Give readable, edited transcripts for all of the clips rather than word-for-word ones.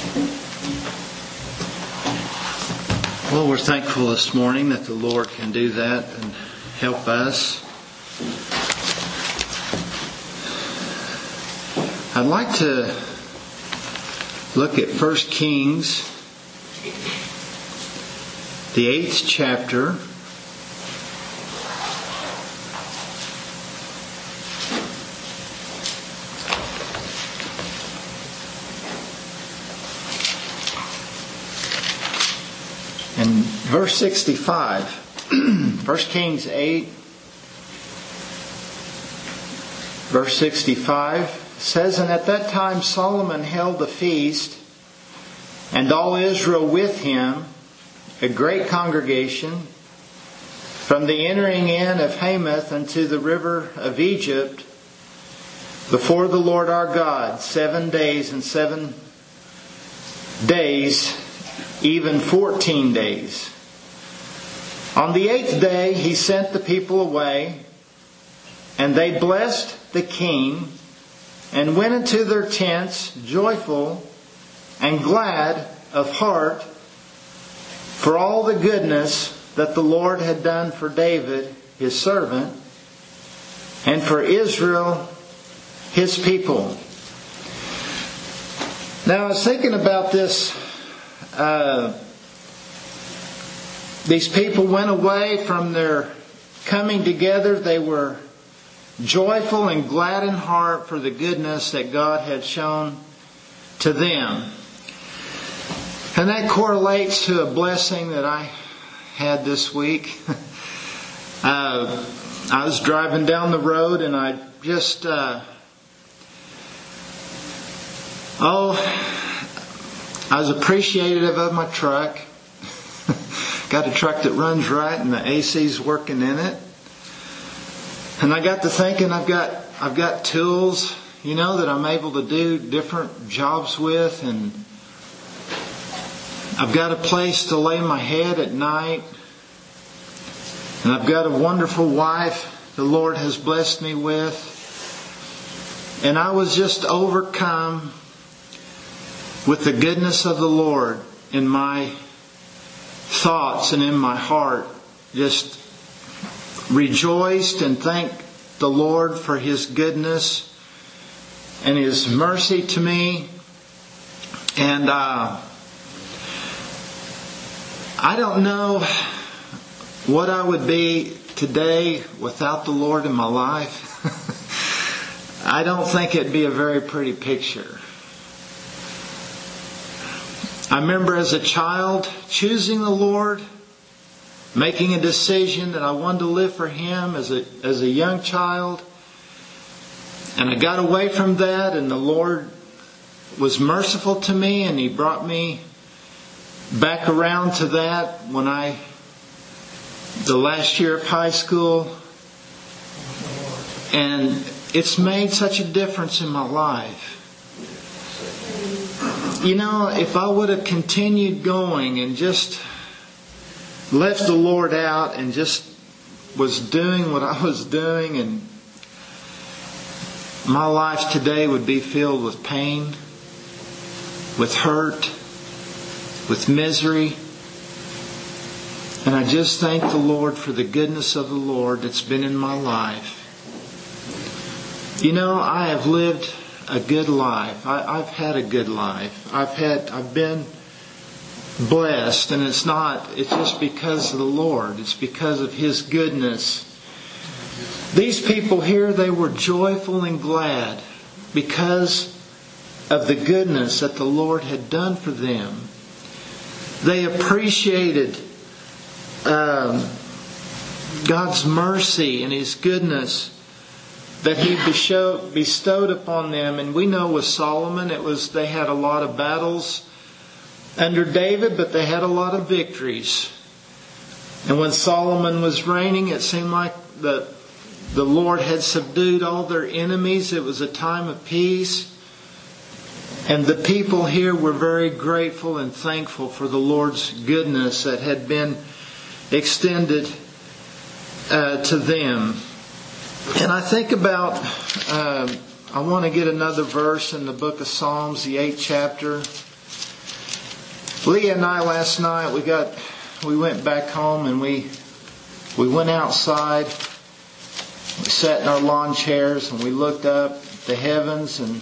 Well, we're thankful this morning that the Lord can do that and help us. I'd like to look at 1 Kings, the 8th chapter. And verse 65, 1 Kings 8, verse 65 says, "And at that time Solomon held a feast, and all Israel with him, a great congregation, from the entering in of Hamath unto the river of Egypt, before the Lord our God, 7 days and 7 days, even 14 days. On the 8th day he sent the people away, and they blessed the king, and went into their tents joyful and glad of heart for all the goodness that the Lord had done for David his servant, and for Israel his people." Now I was thinking about this. These people went away from their coming together. They were joyful and glad in heart for the goodness that God had shown to them. And that correlates to a blessing that I had this week. I was driving down the road and I just... I was appreciative of my truck. Got a truck that runs right and the AC's working in it. And I got to thinking I've got tools, that I'm able to do different jobs with, and I've got a place to lay my head at night. And I've got a wonderful wife the Lord has blessed me with. And I was just overcome with the goodness of the Lord in my thoughts and in my heart. Just rejoiced and thanked the Lord for His goodness and His mercy to me. And I don't know what I would be today without the Lord in my life. I don't think it'd be a very pretty picture. I remember as a child choosing the Lord, making a decision that I wanted to live for Him as a young child. And I got away from that, and the Lord was merciful to me, and He brought me back around to that when the last year of high school. And it's made such a difference in my life. If I would have continued going and just left the Lord out and just was doing what I was doing, and my life today would be filled with pain, with hurt, with misery. And I just thank the Lord for the goodness of the Lord that's been in my life. I have lived a good life. I've had a good life. I've been blessed, and it's just because of the Lord. It's because of His goodness. These people here, they were joyful and glad because of the goodness that the Lord had done for them. They appreciated God's mercy and His goodness that He bestowed upon them. And we know with Solomon, they had a lot of battles under David, but they had a lot of victories. And when Solomon was reigning, it seemed like the Lord had subdued all their enemies. It was a time of peace. And the people here were very grateful and thankful for the Lord's goodness that had been extended to them. And I think about, I want to get another verse in the book of Psalms, the 8th chapter. Leah and I last night, we went back home and we went outside. We sat in our lawn chairs and we looked up at the heavens, and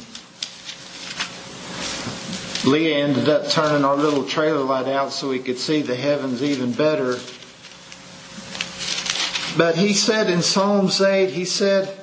Leah ended up turning our little trailer light out so we could see the heavens even better. But he said in Psalms 8, he said,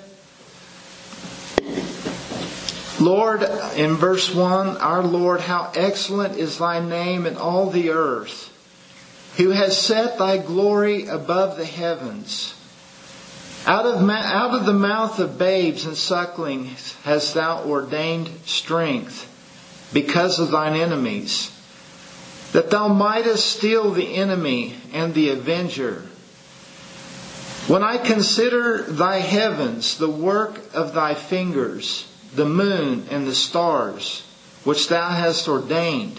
Lord, in verse 1, our Lord, how excellent is thy name in all the earth, who has set thy glory above the heavens. Out of the mouth of babes and sucklings hast thou ordained strength because of thine enemies, that thou mightest steal the enemy and the avenger. When I consider thy heavens, the work of thy fingers, the moon and the stars, which thou hast ordained.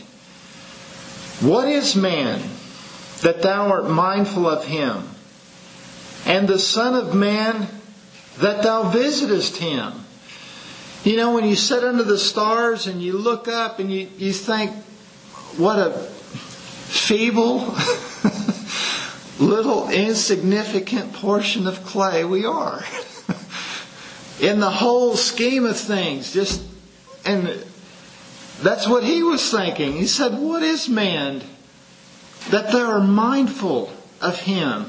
What is man that thou art mindful of him, and the Son of Man that thou visitest him? You know, when you sit under the stars and you look up and you think, what a feeble, little insignificant portion of clay we are. In the whole scheme of things, and that's what he was thinking. He said, what is man that thou art mindful of him,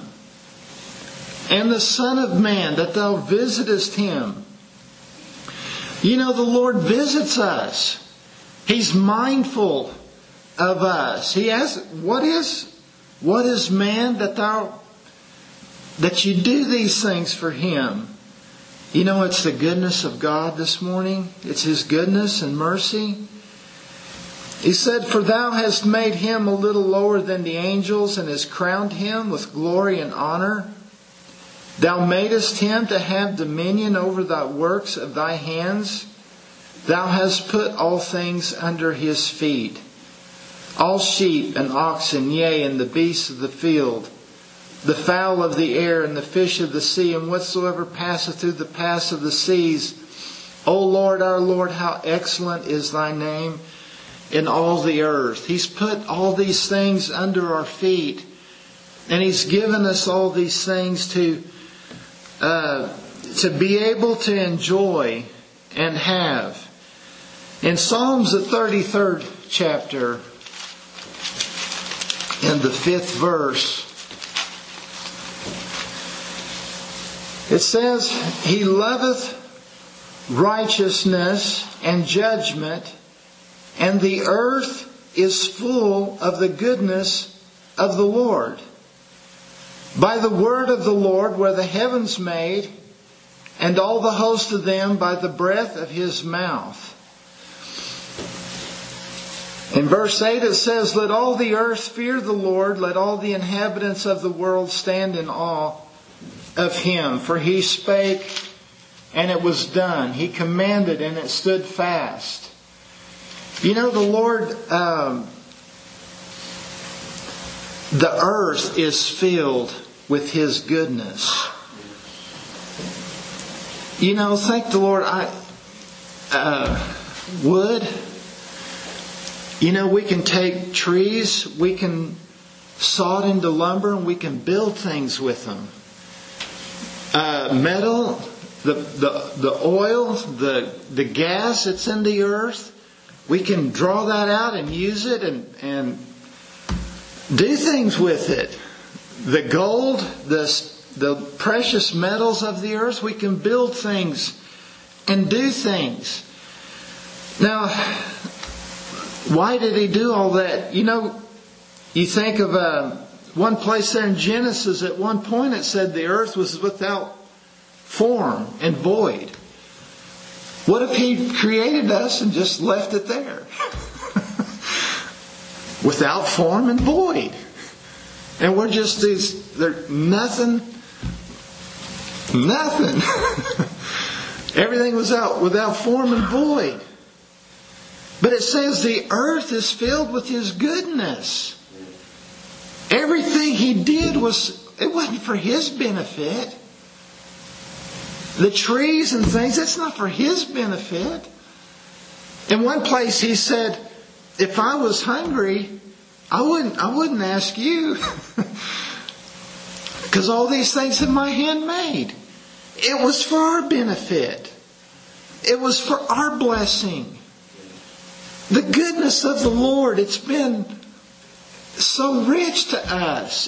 and the Son of Man that thou visitest him? You know, the Lord visits us. He's mindful of us. He asks, what is man that you do these things for him? You know, it's the goodness of God this morning. It's His goodness and mercy. He said, for thou hast made him a little lower than the angels, and hast crowned him with glory and honor. Thou madest him to have dominion over thy works of thy hands. Thou hast put all things under his feet, all sheep and oxen, yea, and the beasts of the field, the fowl of the air, and the fish of the sea, and whatsoever passeth through the paths of the seas. O Lord, our Lord, how excellent is thy name in all the earth. He's put all these things under our feet, and He's given us all these things to be able to enjoy and have. In Psalms, the 33rd chapter, in the 5th verse, it says, He loveth righteousness and judgment, and the earth is full of the goodness of the Lord. By the word of the Lord were the heavens made, and all the host of them by the breath of His mouth. In verse 8 it says, let all the earth fear the Lord, let all the inhabitants of the world stand in awe of Him. For He spake, and it was done. He commanded, and it stood fast. You know, the Lord, the earth is filled with His goodness. You know, thank the Lord. Wood. You know, we can take trees, we can saw it into lumber, and we can build things with them. Metal, the oil, the gas that's in the earth, we can draw that out and use it and do things with it. The gold, the precious metals of the earth, we can build things and do things. Now, why did He do all that? You know, you think of one place there in Genesis, at one point it said the earth was without form and void. What if He created us and just left it there? Without form and void. And we're just there's nothing. Everything was without form and void. But it says the earth is filled with His goodness. Everything He did it wasn't for His benefit. The trees and things, that's not for His benefit. In one place He said, if I was hungry, I wouldn't ask you. Because all these things that my hand made, it was for our benefit. It was for our blessing. The goodness of the Lord, it's been so rich to us.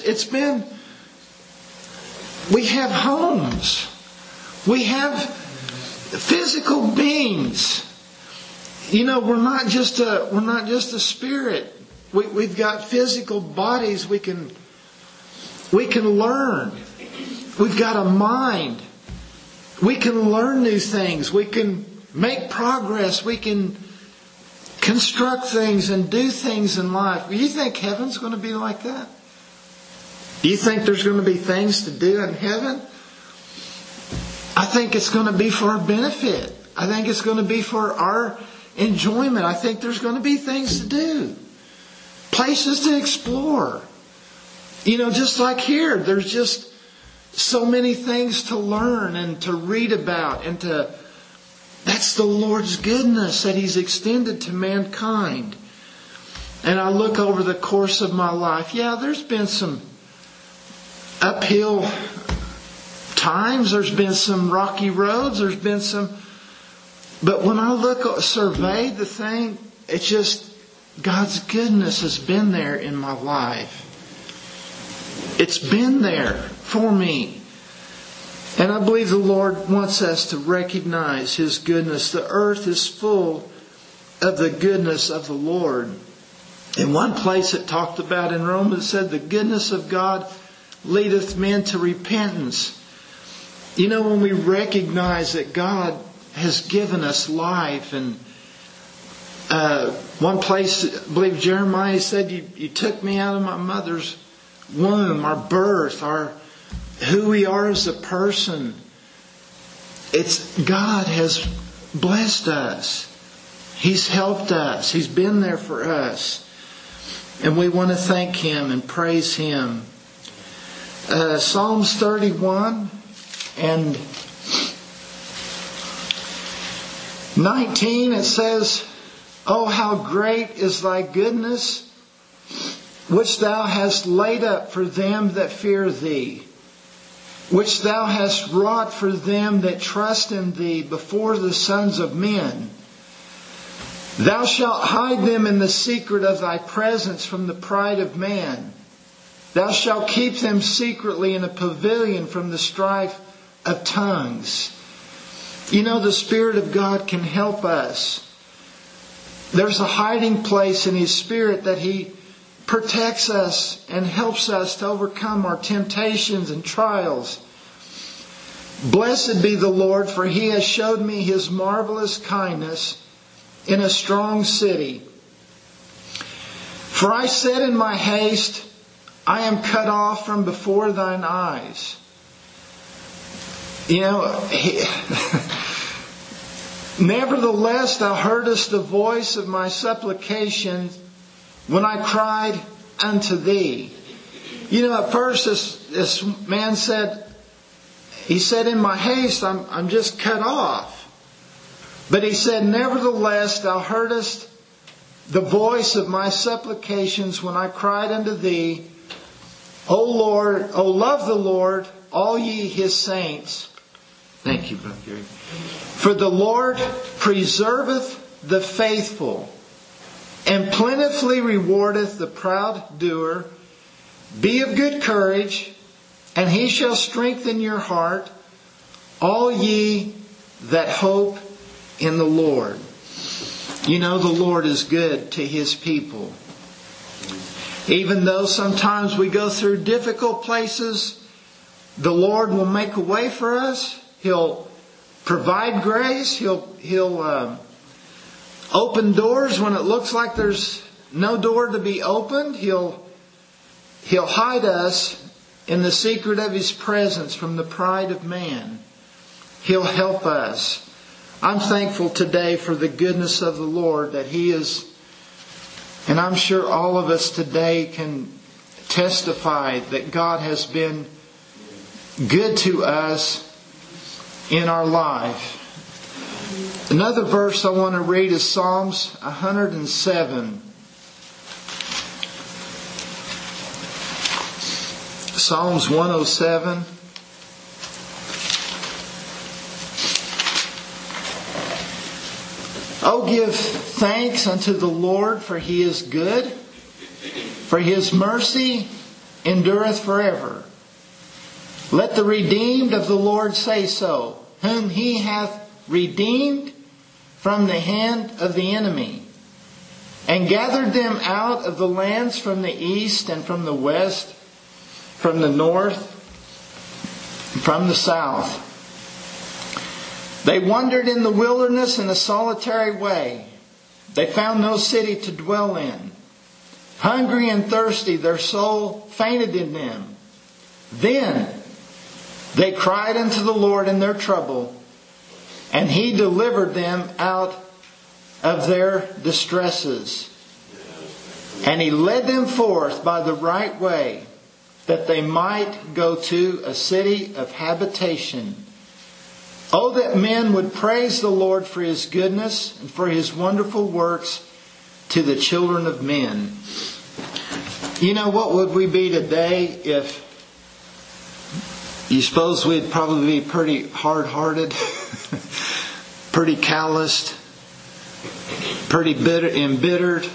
We have homes. We have physical beings. We're not just a spirit. We've got physical bodies. We can learn. We've got a mind. We can learn new things. We can make progress. We can construct things and do things in life. Do you think heaven's going to be like that? Do you think there's going to be things to do in heaven? I think it's going to be for our benefit. I think it's going to be for our enjoyment. I think there's going to be things to do. Places to explore. Just like here, there's just so many things to learn and to read about that's the Lord's goodness that He's extended to mankind. And I look over the course of my life. Yeah, there's been some uphill times. There's been some rocky roads. There's been some... But when I survey the thing, it's just God's goodness has been there in my life. It's been there for me. And I believe the Lord wants us to recognize His goodness. The earth is full of the goodness of the Lord. In one place it talked about in Romans, it said, the goodness of God leadeth men to repentance. When we recognize that God has given us life, and one place, I believe Jeremiah said, you took me out of my mother's womb, our birth, who we are as a person. It's God has blessed us. He's helped us. He's been there for us. And we want to thank Him and praise Him. Psalms 31 and 19, it says, "Oh, how great is thy goodness, which thou hast laid up for them that fear thee, which thou hast wrought for them that trust in thee before the sons of men. Thou shalt hide them in the secret of thy presence from the pride of man. Thou shalt keep them secretly in a pavilion from the strife of tongues." The Spirit of God can help us. There's a hiding place in His Spirit that He protects us and helps us to overcome our temptations and trials. Blessed be the Lord, for He has showed me His marvelous kindness in a strong city. For I said in my haste, I am cut off from before thine eyes. Nevertheless, thou heardest the voice of my supplication when I cried unto thee. At first this man said, he said, in my haste, I'm just cut off. But he said, nevertheless, thou heardest the voice of my supplications when I cried unto thee. O Lord, O love the Lord, all ye His saints. Thank you, Brother Gary. For the Lord preserveth the faithful, and plentifully rewardeth the proud doer. Be of good courage, and He shall strengthen your heart, all ye that hope in the Lord. The Lord is good to His people. Even though sometimes we go through difficult places, the Lord will make a way for us. He'll provide grace. He'll open doors when it looks like there's no door to be opened. He'll hide us in the secret of His presence from the pride of man. He'll help us. I'm thankful today for the goodness of the Lord that He is, and I'm sure all of us today can testify that God has been good to us in our life. Another verse I want to read is Psalms 107. Psalms 107. Oh, give thanks unto the Lord, for He is good, for His mercy endureth forever. Let the redeemed of the Lord say so, whom He hath redeemed from the hand of the enemy, and gathered them out of the lands from the east and from the west, from the north, and from the south. They wandered in the wilderness in a solitary way. They found no city to dwell in. Hungry and thirsty, their soul fainted in them. Then they cried unto the Lord in their trouble, and He delivered them out of their distresses. And He led them forth by the right way, that they might go to a city of habitation. Oh, that men would praise the Lord for His goodness and for His wonderful works to the children of men. You know, what would we be today if you suppose we'd probably be pretty hard-hearted, pretty calloused, pretty embittered,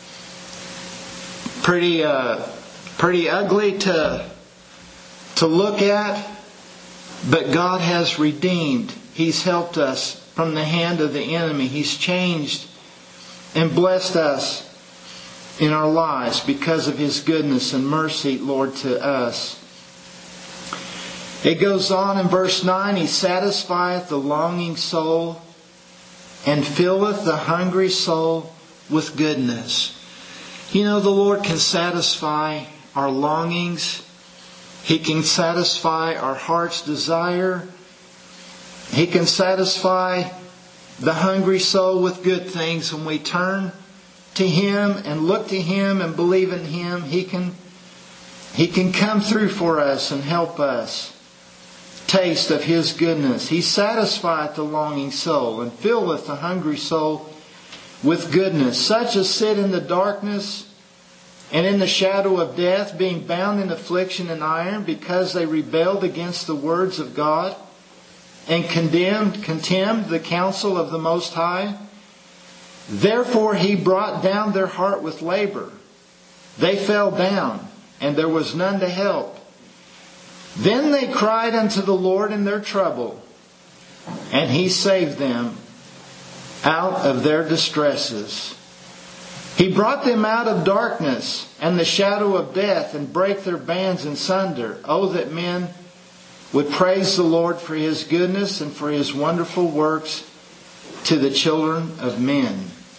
pretty ugly to look at. But God has redeemed. He's helped us from the hand of the enemy. He's changed and blessed us in our lives because of His goodness and mercy, Lord, to us. It goes on in verse 9, He satisfieth the longing soul and filleth the hungry soul with goodness. You know, the Lord can satisfy our longings. He can satisfy our heart's desire. He can satisfy the hungry soul with good things. When we turn to Him and look to Him and believe in Him, He can come through for us and help us taste of His goodness. He satisfieth the longing soul and filleth the hungry soul with goodness. Such as sit in the darkness and in the shadow of death, being bound in affliction and iron, because they rebelled against the words of God, and contemned the counsel of the Most High. Therefore He brought down their heart with labor. They fell down, and there was none to help. Then they cried unto the Lord in their trouble, and He saved them out of their distresses. He brought them out of darkness and the shadow of death, and brake their bands in sunder. Oh, that men would praise the Lord for His goodness and for His wonderful works to the children of men.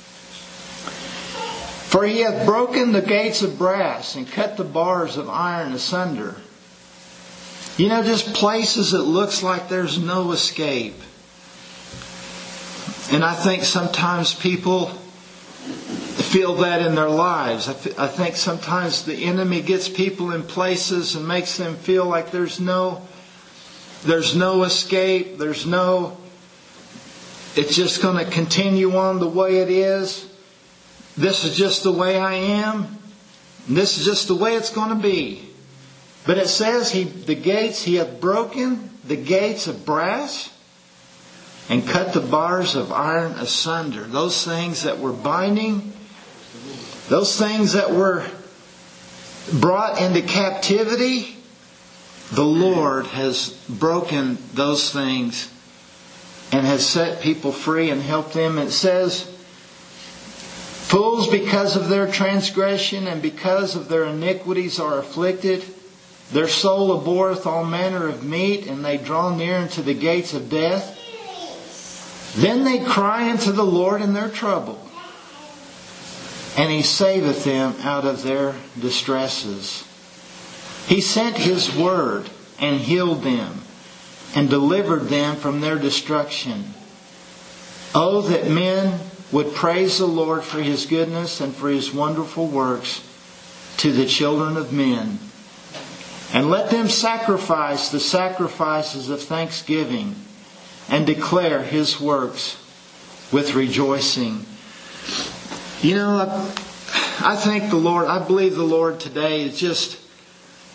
For He hath broken the gates of brass and cut the bars of iron asunder. You know, just places it looks like there's no escape. And I think sometimes people feel that in their lives. I think sometimes the enemy gets people in places and makes them feel like there's no escape. It's just going to continue on the way it is. This is just the way I am. This is just the way it's going to be. But it says He hath broken the gates of brass and cut the bars of iron asunder. Those things that were binding, those things that were brought into captivity, the Lord has broken those things and has set people free and helped them. And it says, fools because of their transgression and because of their iniquities are afflicted. Their soul abhorreth all manner of meat, and they draw near unto the gates of death. Then they cry unto the Lord in their trouble, and He saveth them out of their distresses. He sent His word and healed them and delivered them from their destruction. Oh, that men would praise the Lord for His goodness and for His wonderful works to the children of men. And let them sacrifice the sacrifices of thanksgiving and declare His works with rejoicing. You know, I believe the Lord today is just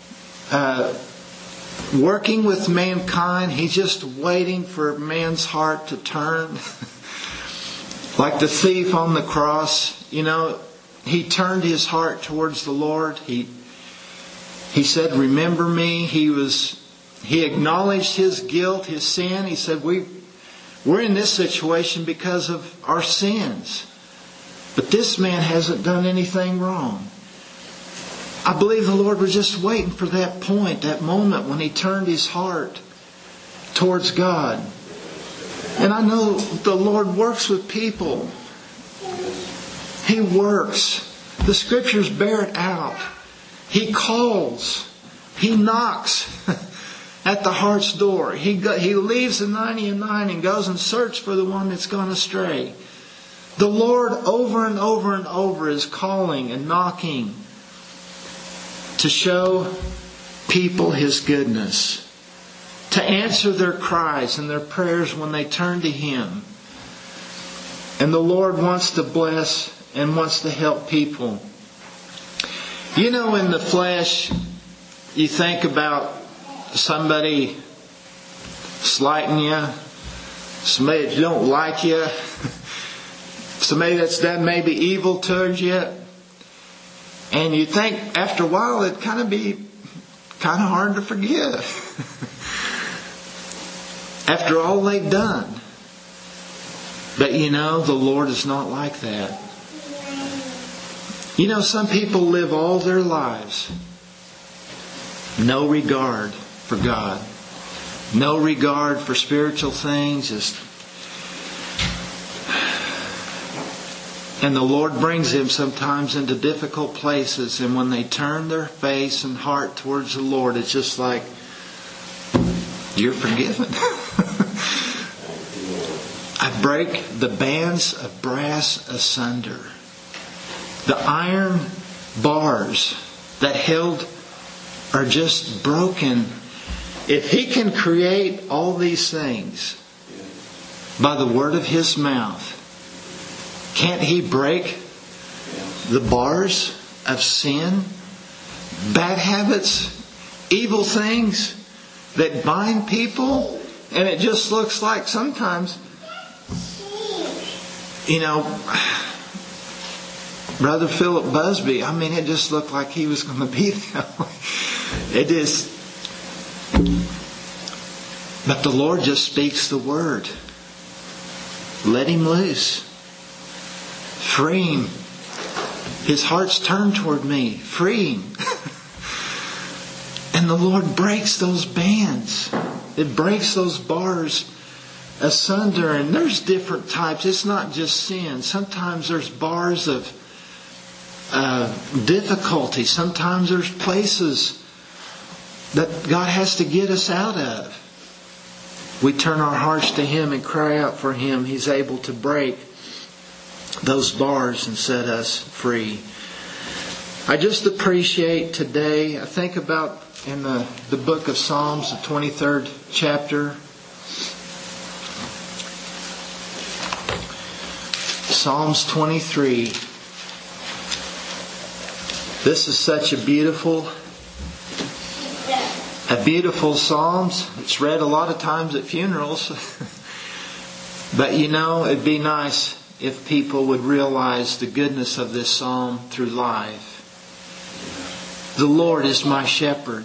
working with mankind. He's just waiting for man's heart to turn. Like the thief on the cross, he turned his heart towards the Lord. He said, "Remember me." He acknowledged his guilt, his sin. He said, we're in this situation because of our sins. But this man hasn't done anything wrong. I believe the Lord was just waiting for that point, that moment when he turned his heart towards God. And I know the Lord works with people. He works. The Scriptures bear it out. He calls. He knocks at the heart's door. He leaves the 99 and goes and searches for the one that's gone astray. The Lord over and over and over is calling and knocking to show people His goodness, to answer their cries and their prayers when they turn to Him. And the Lord wants to bless and wants to help people. In the flesh, you think about somebody slighting you, somebody that don't like you, somebody that's done maybe evil towards you. And you think after a while it'd kind of hard to forgive. After all they've done. But the Lord is not like that. Some people live all their lives no regard for God. No regard for spiritual things. And the Lord brings them sometimes into difficult places. And when they turn their face and heart towards the Lord, it's just like, you're forgiven. I break the bands of brass asunder. The iron bars that held are just broken. If He can create all these things by the word of His mouth, can't He break the bars of sin, bad habits, evil things that bind people? And it just looks like sometimes, Brother Philip Busby, it just looked like he was going to be that way. It is. But the Lord just speaks the word. Let him loose. Free him. His heart's turned toward me. Free him. And the Lord breaks those bands. It breaks those bars asunder. And there's different types. It's not just sin. Sometimes there's bars of difficulty. Sometimes there's places that God has to get us out of. We turn our hearts to Him and cry out for Him. He's able to break those bars and set us free. I just appreciate today, I think about in the book of Psalms, the 23rd chapter. Psalms 23. This is such a beautiful Psalms. It's read a lot of times at funerals. But it'd be nice if people would realize the goodness of this Psalm through life. The Lord is my shepherd.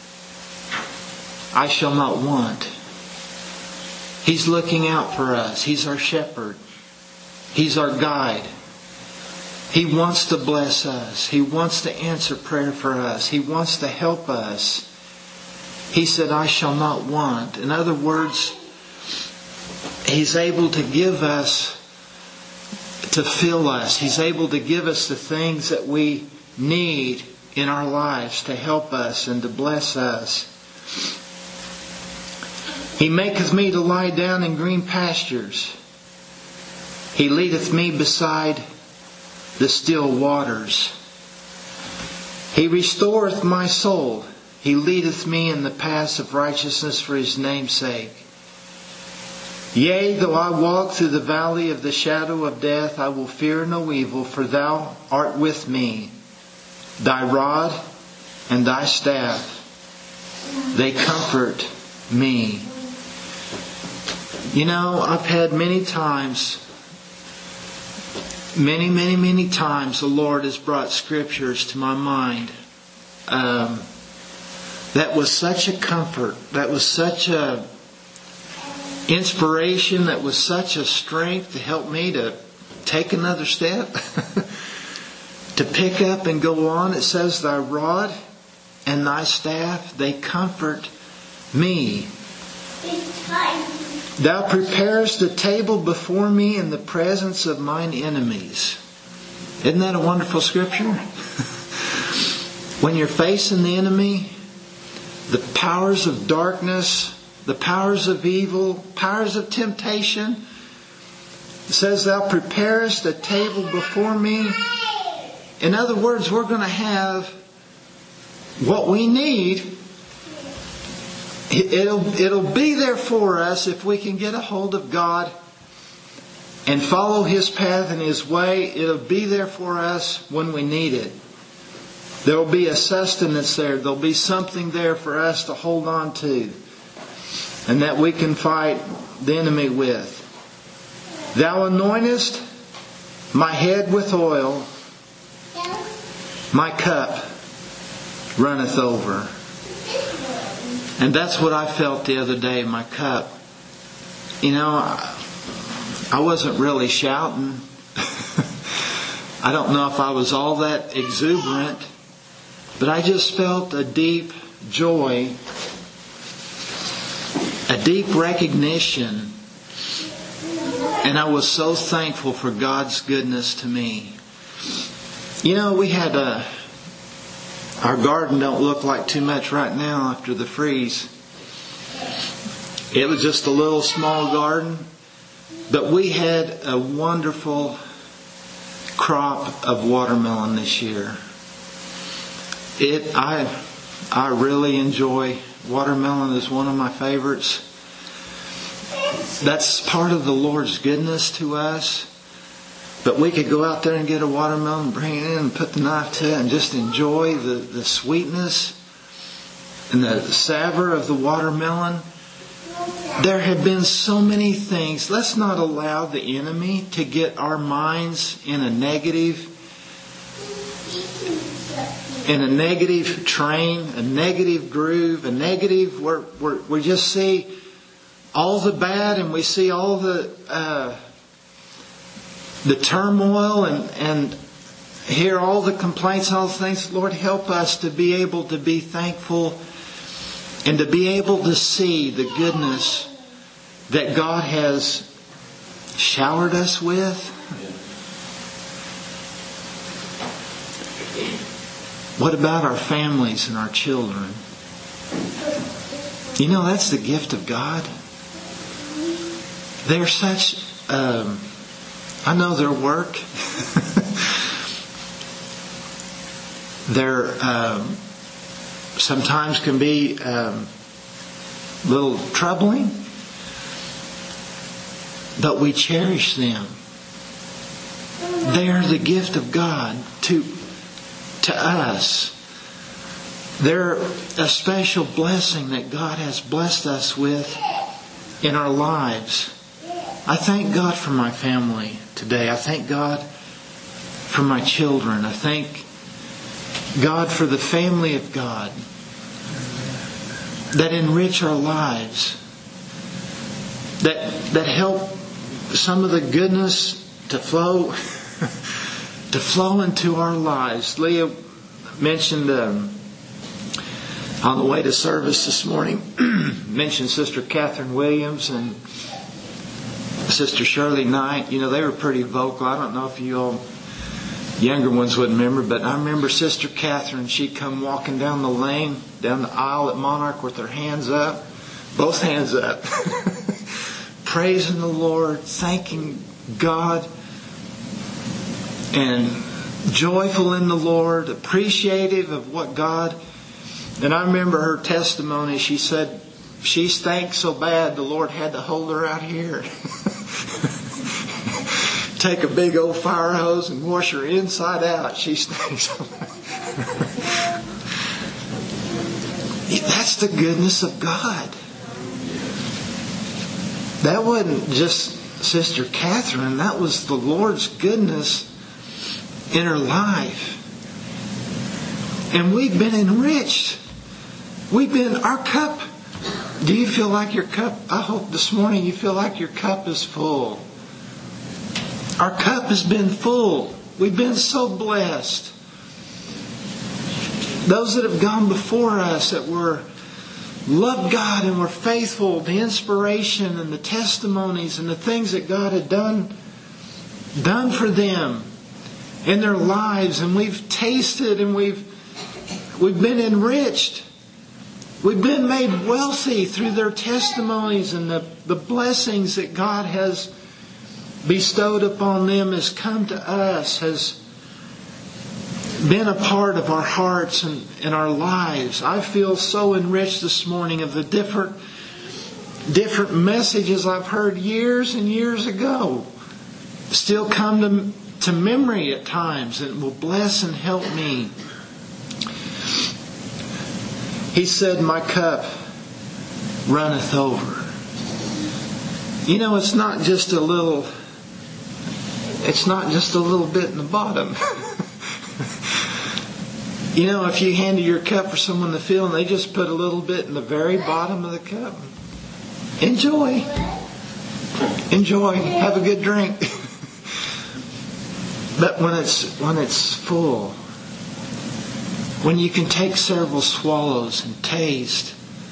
I shall not want. He's looking out for us. He's our shepherd. He's our guide. He wants to bless us. He wants to answer prayer for us. He wants to help us. He said, I shall not want. In other words, He's able to give us, to fill us. He's able to give us the things that we need in our lives to help us and to bless us. He maketh me to lie down in green pastures. He leadeth me beside the still waters. He restoreth my soul. He leadeth me in the paths of righteousness for His name's sake. Yea, though I walk through the valley of the shadow of death, I will fear no evil, for Thou art with me. Thy rod and Thy staff, They comfort me. You know, I've had many times, many times the Lord has brought scriptures to my mind. That was such a comfort. That was such a inspiration. That was such a strength to help me to take another step. To pick up and go on. It says, Thy rod and Thy staff, they comfort me. Thou preparest a table before me in the presence of mine enemies. Isn't that a wonderful scripture? When you're facing the enemy, the powers of darkness, the powers of evil, powers of temptation, it says, Thou preparest a table before me. In other words, we're going to have what we need. It'll be there for us if we can get a hold of God and follow His path and His way. It'll be there for us when we need it. There will be a sustenance there. There'll be something there for us to hold on to, and that we can fight the enemy with. Thou anointest my head with oil. My cup runneth over. And that's what I felt the other day, my cup. You know, I wasn't really shouting. I don't know if I was all that exuberant, but I just felt a deep joy, a deep recognition. And I was so thankful for God's goodness to me. You know, we had our garden don't look like too much right now after the freeze. It was just a little small garden, but we had a wonderful crop of watermelon this year. I really enjoy watermelon. Is one of my favorites. That's part of the Lord's goodness to us. But we could go out there and get a watermelon, bring it in and put the knife to it and just enjoy the sweetness and the savor of the watermelon. There have been so many things. Let's not allow the enemy to get our minds in a negative train, a negative groove, a negative where we just see all the bad and we see all the turmoil and hear all the complaints, all the things. Lord, help us to be able to be thankful and to be able to see the goodness that God has showered us with. What about our families and our children? You know, that's the gift of God. They're such... I know their work. They're sometimes can be a little troubling, but we cherish them. They are the gift of God to us. They're a special blessing that God has blessed us with in our lives. I thank God for my family today. I thank God for my children. I thank God for the family of God that enrich our lives, that help some of the goodness to flow into our lives. Leah mentioned on the way to service this morning, mentioned Sister Catherine Williams and Sister Shirley Knight. You know, they were pretty vocal. I don't know if you all younger ones would remember, but I remember Sister Catherine. She'd come walking down the lane, down the aisle at Monarch with her hands up, both hands up, praising the Lord, thanking God, and joyful in the Lord, appreciative of what God. And I remember her testimony. She said she stank so bad the Lord had to hold her out here. Take a big old fire hose and wash her inside out. She stank so bad. That's the goodness of God. That wasn't just Sister Catherine. That was the Lord's goodness in her life. And we've been enriched. Our cup. Do you feel like your cup? I hope this morning you feel like your cup is full. Our cup has been full. We've been so blessed. Those that have gone before us that loved God and were faithful, the inspiration and the testimonies and the things that God had done for them in their lives, and we've tasted and we've been enriched. We've been made wealthy through their testimonies, and the blessings that God has bestowed upon them has come to us, has been a part of our hearts and our lives. I feel so enriched this morning of the different messages I've heard years and years ago. Still come to memory at times, and will bless and help me. He said, "My cup runneth over." You know, it's not just a little bit in the bottom. You know, if you handed your cup for someone to fill and they just put a little bit in the very bottom of the cup, enjoy. Have a good drink. But when it's full, when you can take several swallows and taste,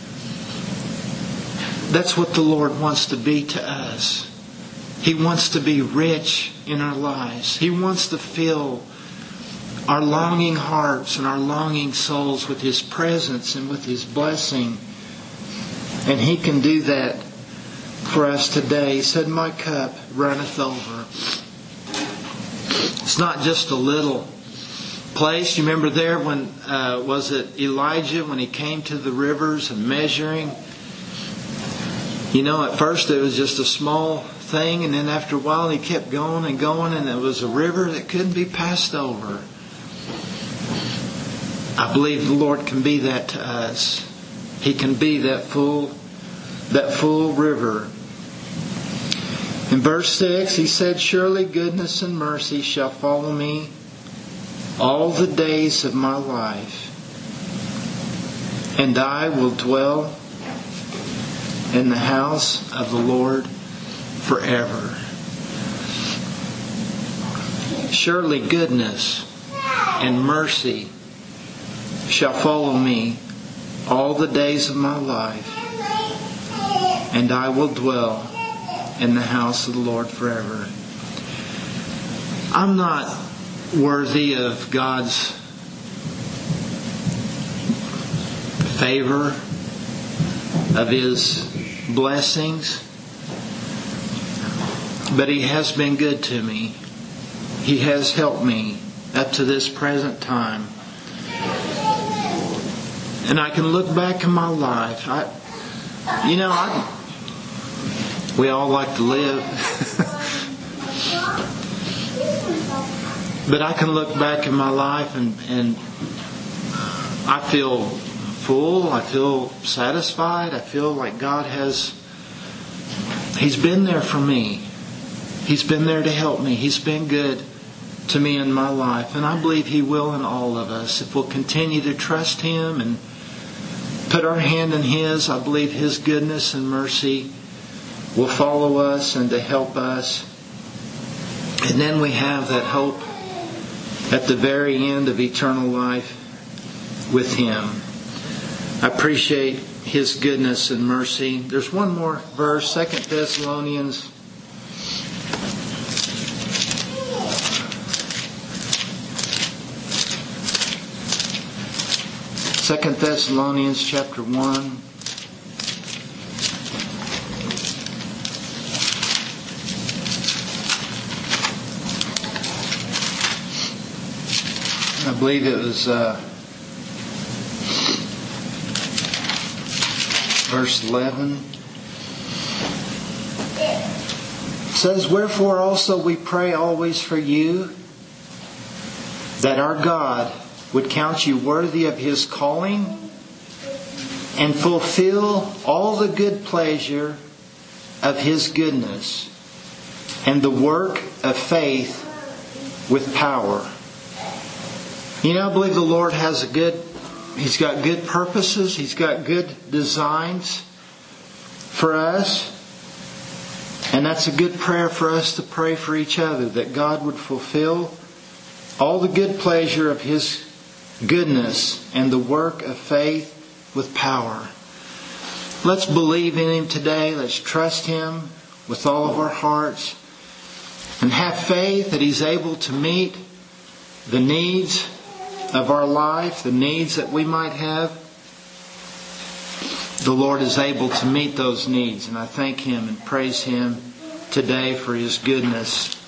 that's what the Lord wants to be to us. He wants to be rich in our lives. He wants to fill our longing hearts and our longing souls with His presence and with His blessing. And He can do that for us today. He said, "My cup runneth over." It's not just a little place. You remember there when, was it Elijah, when he came to the rivers and measuring? You know, at first it was just a small thing, and then after a while he kept going, and it was a river that couldn't be passed over. I believe the Lord can be that to us. He can be that full river. In verse 6, He said, "Surely goodness and mercy shall follow me all the days of my life, and I will dwell in the house of the Lord forever." Surely goodness and mercy shall follow me all the days of my life, and I will dwell in the house of the Lord forever. I'm not worthy of God's favor, of His blessings, but He has been good to me. He has helped me up to this present time. And I can look back in my life. We all like to live. But I can look back in my life and I feel full. I feel satisfied. I feel like God He's been there for me. He's been there to help me. He's been good to me in my life. And I believe He will in all of us. If we'll continue to trust Him and put our hand in His, I believe His goodness and mercy will follow us and to help us. And then we have that hope at the very end of eternal life with Him. I appreciate His goodness and mercy. There's one more verse, 2 Thessalonians 2 Thessalonians chapter 1. I believe it was verse 11. It says, "Wherefore also we pray always for you, that our God would count you worthy of His calling and fulfill all the good pleasure of His goodness and the work of faith with power. You know, I believe the Lord has He's got good purposes. He's got good designs for us. And that's a good prayer for us to pray for each other, that God would fulfill all the good pleasure of His goodness and the work of faith with power. Let's believe in Him today. Let's trust Him with all of our hearts and have faith that He's able to meet the needs of our life, the needs that we might have. The Lord is able to meet those needs, and I thank Him and praise Him today for His goodness